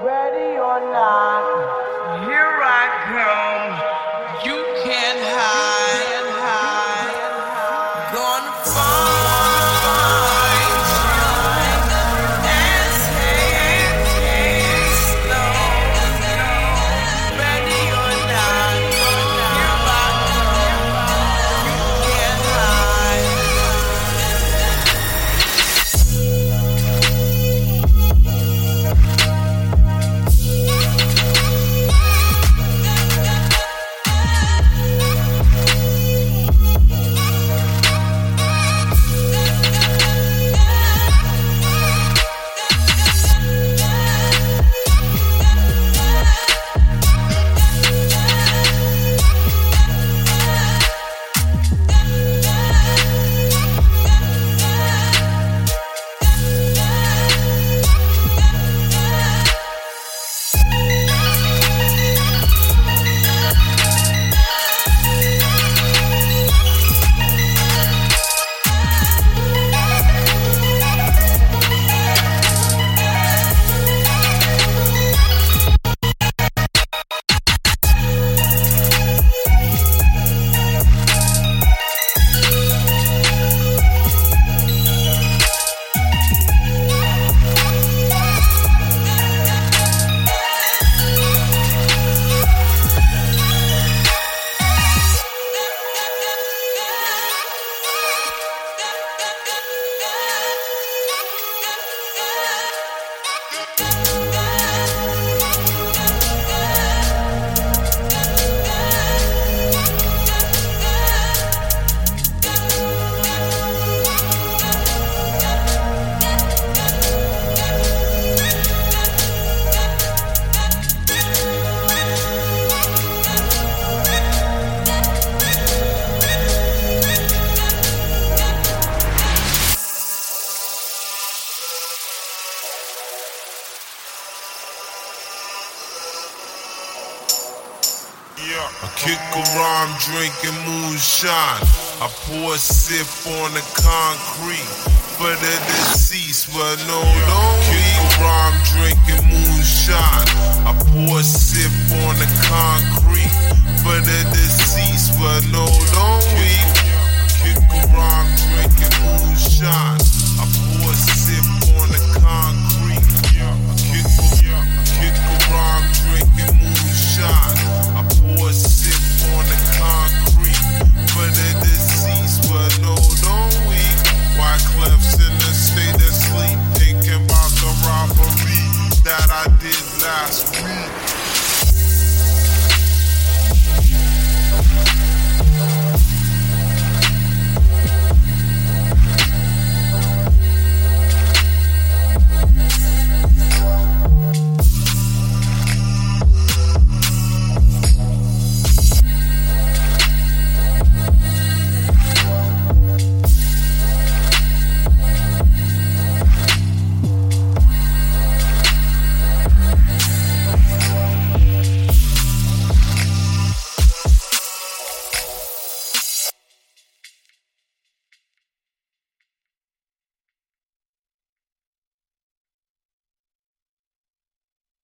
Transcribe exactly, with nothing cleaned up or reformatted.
Ready or not, here I come. You can't hide, hide. Gonna find you and take it slow. Ready or not, here I come. You can't hide. I kick around drinking moonshine. I pour a sip on the concrete for the deceased, but no, don't kick around drinking moonshine. I pour a sip on the concrete for the deceased, but no, don't weep. Kick around drinking moonshine. I pour a sip on the concrete. I kick, I kick around drinking moonshine. I pour a sip